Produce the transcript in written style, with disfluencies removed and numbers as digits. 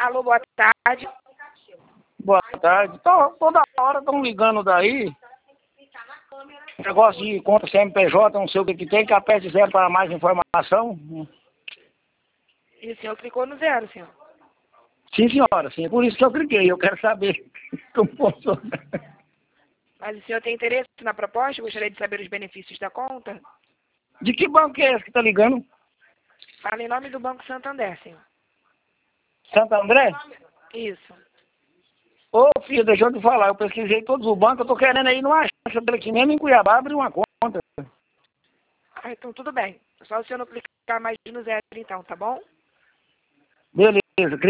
Alô, boa tarde. Boa tarde. Toda hora estão ligando daí. Negócio de conta CNPJ, não sei o que tem, que aperte zero para mais informação. E o senhor clicou no 0, senhor? Sim, senhora, sim. É por isso que eu cliquei. Eu quero saber como funciona. Mas o senhor tem interesse na proposta? Gostaria de saber os benefícios da conta? De que banco é esse que está ligando? Fala em nome do Banco Santander, senhor. Santo André? Isso. Ô, filho, deixa eu te falar. Eu pesquisei todos os bancos. Eu tô querendo aí não achar aqui mesmo em Cuiabá abrir uma conta. Ah, então tudo bem. Só o senhor não clicar mais no 0, então, tá bom? Beleza.